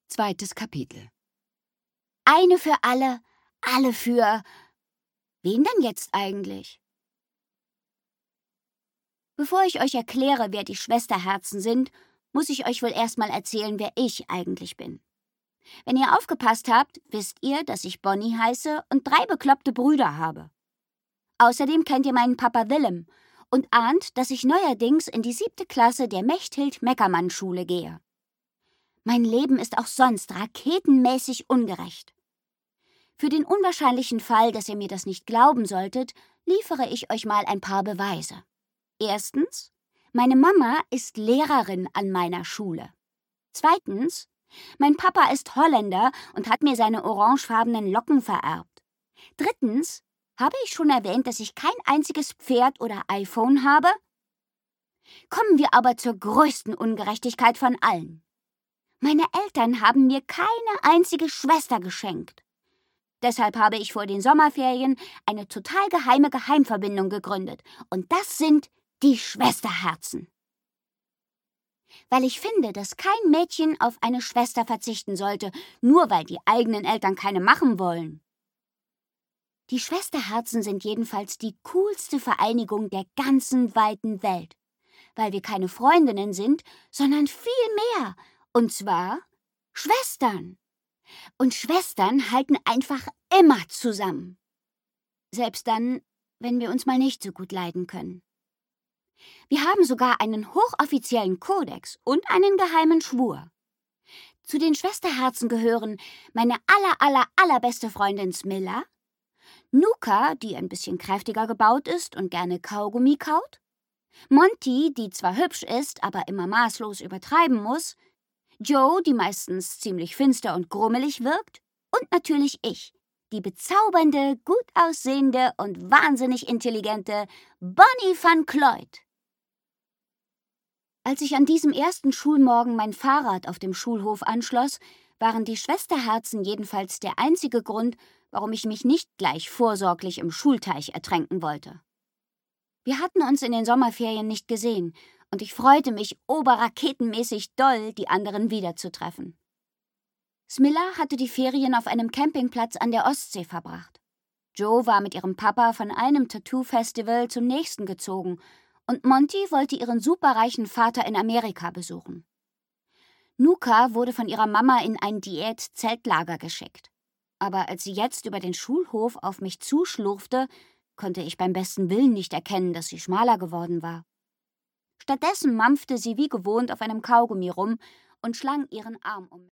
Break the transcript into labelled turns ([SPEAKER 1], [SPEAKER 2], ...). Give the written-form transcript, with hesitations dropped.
[SPEAKER 1] Zweites Kapitel.
[SPEAKER 2] Eine für alle, alle für... Wen denn jetzt eigentlich? Bevor ich euch erkläre, wer die Schwesterherzen sind, muss ich euch wohl erstmal erzählen, wer ich eigentlich bin. Wenn ihr aufgepasst habt, wisst ihr, dass ich Bonnie heiße und 3 bekloppte Brüder habe. Außerdem kennt ihr meinen Papa Willem und ahnt, dass ich neuerdings in die 7. Klasse der Mechthild-Meckermann-Schule gehe. Mein Leben ist auch sonst raketenmäßig ungerecht. Für den unwahrscheinlichen Fall, dass ihr mir das nicht glauben solltet, liefere ich euch mal ein paar Beweise. Erstens, meine Mama ist Lehrerin an meiner Schule. Zweitens, mein Papa ist Holländer und hat mir seine orangefarbenen Locken vererbt. Drittens, habe ich schon erwähnt, dass ich kein einziges Pferd oder iPhone habe? Kommen wir aber zur größten Ungerechtigkeit von allen. Meine Eltern haben mir keine einzige Schwester geschenkt. Deshalb habe ich vor den Sommerferien eine total geheime Geheimverbindung gegründet. Und das sind die Schwesterherzen. Weil ich finde, dass kein Mädchen auf eine Schwester verzichten sollte, nur weil die eigenen Eltern keine machen wollen. Die Schwesterherzen sind jedenfalls die coolste Vereinigung der ganzen weiten Welt. Weil wir keine Freundinnen sind, sondern viel mehr. Und zwar Schwestern. Und Schwestern halten einfach immer zusammen. Selbst dann, wenn wir uns mal nicht so gut leiden können. Wir haben sogar einen hochoffiziellen Kodex und einen geheimen Schwur. Zu den Schwesterherzen gehören meine allerbeste Freundin Smilla, Nuka, die ein bisschen kräftiger gebaut ist und gerne Kaugummi kaut, Monty, die zwar hübsch ist, aber immer maßlos übertreiben muss, Joe, die meistens ziemlich finster und grummelig wirkt, und natürlich ich, die bezaubernde, gut aussehende und wahnsinnig intelligente Bonnie van Cloyd. Als ich an diesem ersten Schulmorgen mein Fahrrad auf dem Schulhof anschloss, waren die Schwesterherzen jedenfalls der einzige Grund, warum ich mich nicht gleich vorsorglich im Schulteich ertränken wollte. Wir hatten uns in den Sommerferien nicht gesehen, und ich freute mich oberraketenmäßig doll, die anderen wiederzutreffen. Smilla hatte die Ferien auf einem Campingplatz an der Ostsee verbracht. Joe war mit ihrem Papa von einem Tattoo-Festival zum nächsten gezogen und Monty wollte ihren superreichen Vater in Amerika besuchen. Nuka wurde von ihrer Mama in ein Diät-Zeltlager geschickt. Aber als sie jetzt über den Schulhof auf mich zuschlurfte, konnte ich beim besten Willen nicht erkennen, dass sie schmaler geworden war. Stattdessen mampfte sie wie gewohnt auf einem Kaugummi rum und schlang ihren Arm um mich.